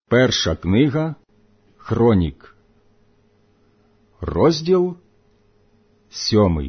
Перша книга Хронік, розділ 7.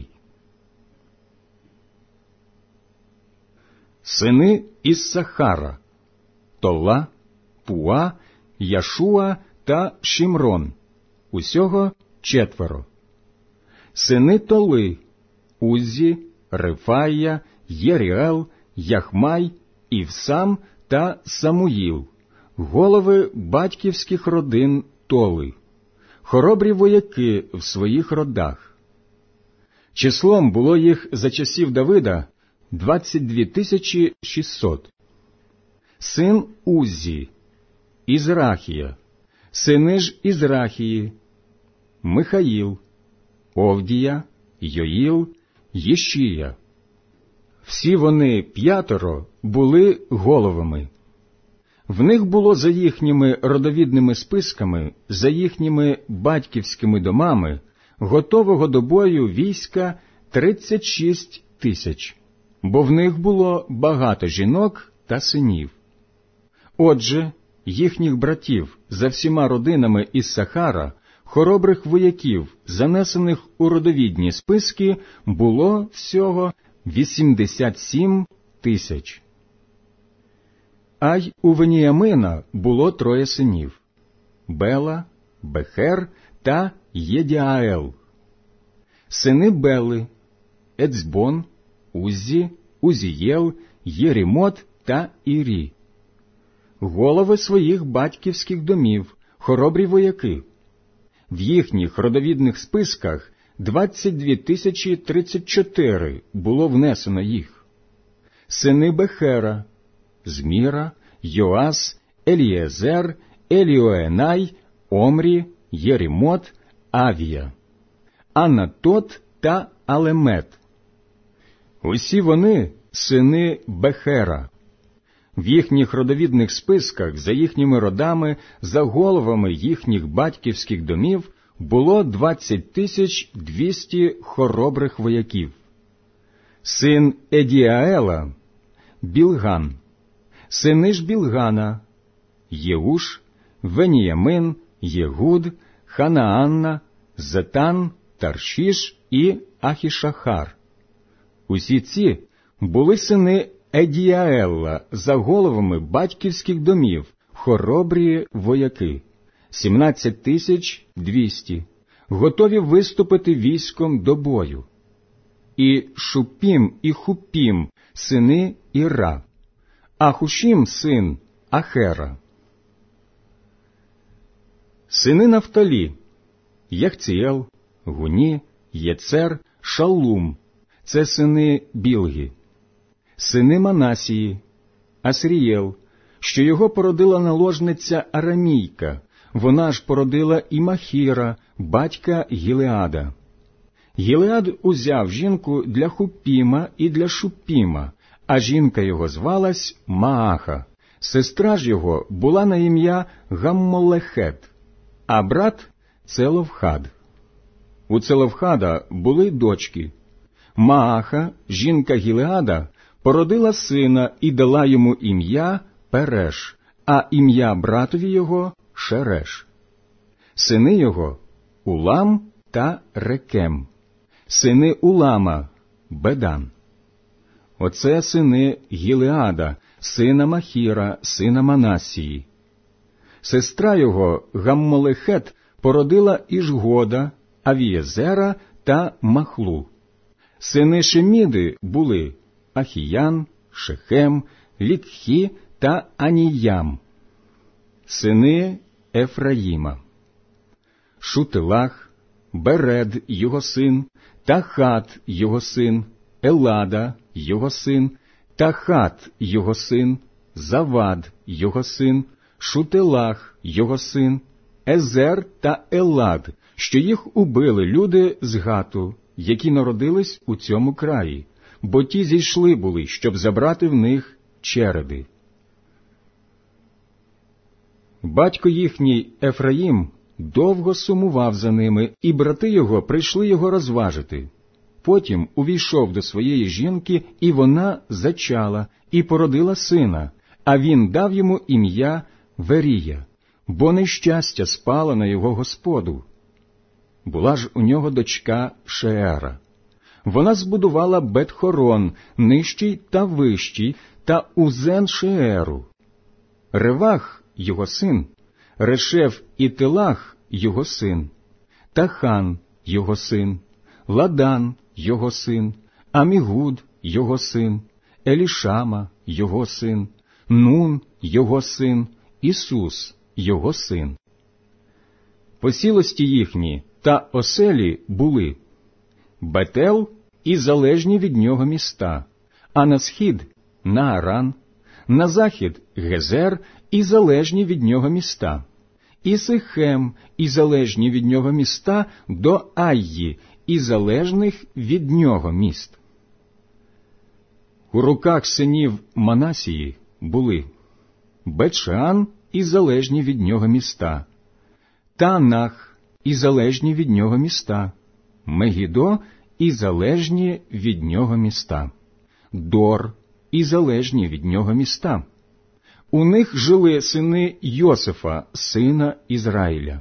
Сини Іссахара: Тола, Пуа, Яшуа та Шімрон. Усього 4. Сини Толи: Уззі, Рефая, Єріел, Яхмай, Івсам та Самуїл, голови батьківських родин Толи, хоробрі вояки в своїх родах. Числом було їх за часів Давида 22 600. Син Уззі: Ізрахія. Сини ж Ізрахії: Михаїл, Овдія, Йоїл, Єшія. Всі вони 5 були головами. В них було за їхніми родовідними списками, за їхніми батьківськими домами, готового до бою війська 36 000, бо в них було багато жінок та синів. Отже, їхніх братів за всіма родинами Іссахара, хоробрих вояків, занесених у родовідні списки, було всього 87 000. А й у Веніямина було 3 синів: Бела, Бехер та Єдіаел. Сини Бели: Ецбон, Уззі, Узієл, Єрімот та Ірі. Голови своїх батьківських домів, хоробрі вояки. В їхніх родовідних списках 22 034 було внесено їх. Сини Бехера: Зміра, Йоас, Елієзер, Еліоенай, Омрі, Єрімот, Авія, Анатот та Алемет. Усі вони сини Бехера. В їхніх родовідних списках за їхніми родами, за головами їхніх батьківських домів було 20 200 хоробрих вояків. Син Едіаела: Білган. Сини ж Білгана: Єуш, Веніямин, Єгуд, Ханаанна, Зетан, Таршіш і Ахішахар. Усі ці були сини Едіаела за головами батьківських домів, хоробрі вояки, 17 200, готові виступити військом до бою. І Шупім і Хупім сини Іра, а Хушім син Ахера. Сини Нафталі: Яхціел, Гуні, Єцер, Шаллум. Це сини Білги. Сини Манасії: Асрієл, що його породила наложниця Арамійка, вона ж породила і Махіра, батька Гілеада. Гілеад узяв жінку для Хупіма і для Шупіма, а жінка його звалась Мааха. Сестра ж його була на ім'я Гаммолехет, а брат – Целовхад. У Целовхада були дочки. Мааха, жінка Гілеада, породила сина і дала йому ім'я Переш, а ім'я братові його – Шереш. Сини його – Улам та Рекем. Сини Улама – Бедан. Оце сини Гілеада, сина Махіра, сина Манасії. Сестра його Гаммолехет породила Ішгода, Авієзера та Махлу. Сини Шеміди були Ахіян, Шехем, Лікхі та Аніям. Сини Ефраїма: Шутилах, Беред його син, Тахат його син, Елада його син, Тахат його син, Завад його син, Шутилах його син, Езер та Елад, що їх убили люди з Гату, які народились у цьому краї, бо ті зійшли були, щоб забрати в них череди. Батько їхній Ефраїм довго сумував за ними, і брати його прийшли його розважити. Потім увійшов до своєї жінки, і вона зачала, і породила сина, а він дав йому ім'я Верія, бо нещастя спало на його господу. Була ж у нього дочка Шеера. Вона збудувала Бет-хорон, нижчий та вищий, та узен Шееру. Ревах – його син, Решеф і Телах – його син, Тахан – його син, Ладан – його син, Амігуд – його син, Елішама – його син, Нун – його син, Ісус – його син. Посілості їхні та оселі були Бетел і залежні від нього міста, а на схід – Нааран, на захід – Гезер і залежні від нього міста, і Сихем і залежні від нього міста до Айї і залежних від нього міст. У руках синів Манасії були Бет-Шеан і залежні від нього міста, Таанах і залежні від нього міста, Мегідо і залежні від нього міста, Дор і залежні від нього міста. У них жили сини Йосифа, сина Ізраїля.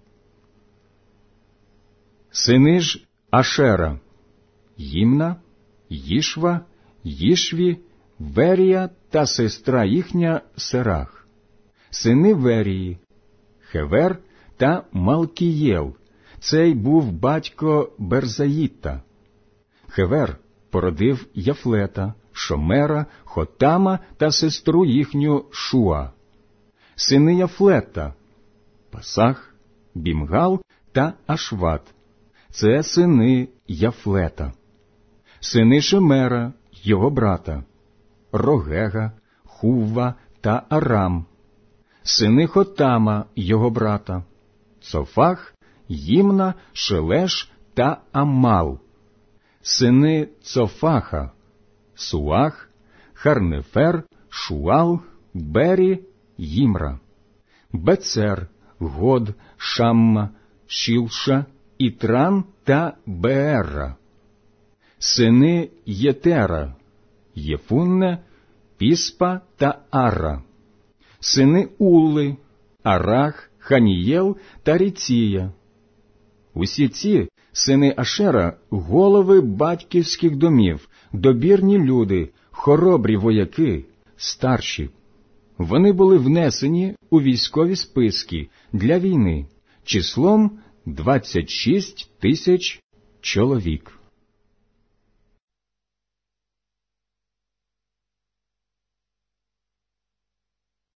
Сини ж Ашера – Їмна, Їшва, Їшві, Верія та сестра їхня Серах. Сини Верії – Хевер та Малкієл. Цей був батько Берзаїта. Хевер породив Яфлета, Шомера, Хотама та сестру їхню Шуа. Сини Яфлета – Пасах, Бімгал та Ашват. Це сини Яфлета. Сини Шемера, його брата, Рогега, Хувва та Арам. Сини Хотама, його брата, Цофах, Їмна, Шелеш та Амал. Сини Цофаха, Суах, Харнефер, Шуал, Бері, Їмра, Бецер, Год, Шамма, Шілша, Ітран та Беерра. Сини Єтера, Єфунне, Піспа та Арра. Сини Улли, Арах, Ханієл та Ріція. Усі ці сини Ашера – голови батьківських домів, добірні люди, хоробрі вояки, старші. Вони були внесені у військові списки для війни, числом 26 000 чоловік.